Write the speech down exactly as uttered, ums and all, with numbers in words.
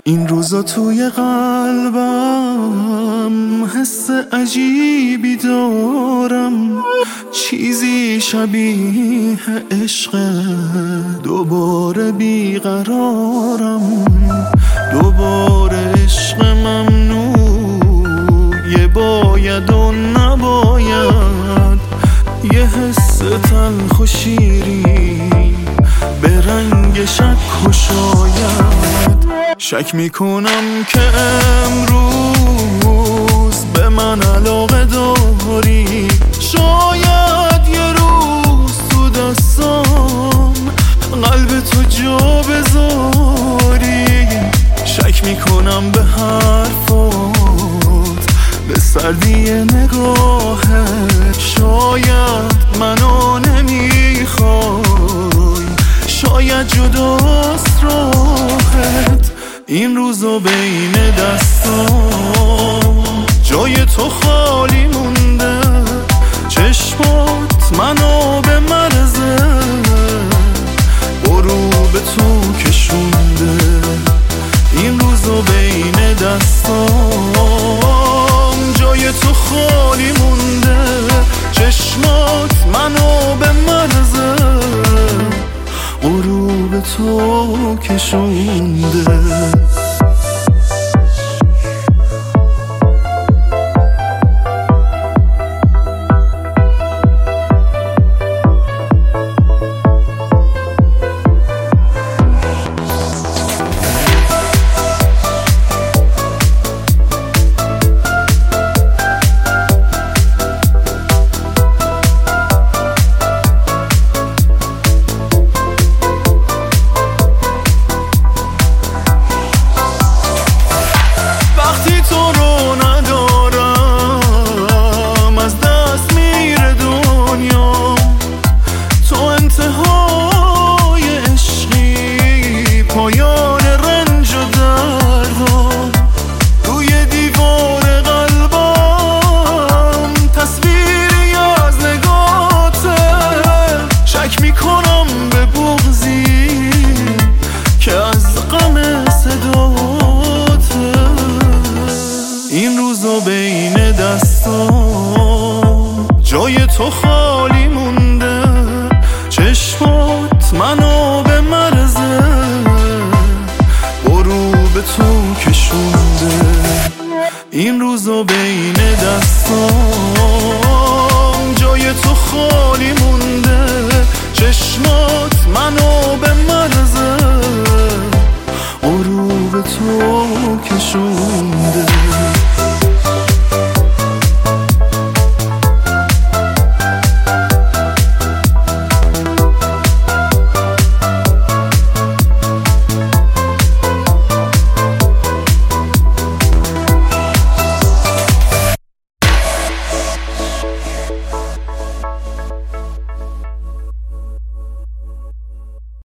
این روزا توی قلبم حس عجیبی دارم، چیزی شبیه عشق، دوباره بیقرارم. دوباره عشق ممنوع، یه باید و نباید، یه حس تلخ و شیرین به رنگ شک و شاید. شک میکنم که امروز به من علاقه داری، شاید یه روز تو دستام قلب تو جا بذاری. شک میکنم به حرفات، به سردی نگاهت، شاید منو نمیخوای، شاید جداست راحت. این روزا بین دستام جای تو خالی مونده، چشمات منو به مرزه برو به تو کشونده. این روزا بین دستام جای تو خالی مونده، چشمات منو به مرزه غروب تو کشونده. پایان رنج و دردم روی دیوار قلبم، تصویری از نگاته. شک میکنم به بغضی که از غم صداته. این روزا بین دستام جای تو خالی مونده، چشمات منو به مرزه به تو کشونده. این روزا بین دستام جای تو خالی مونده، چشمات منو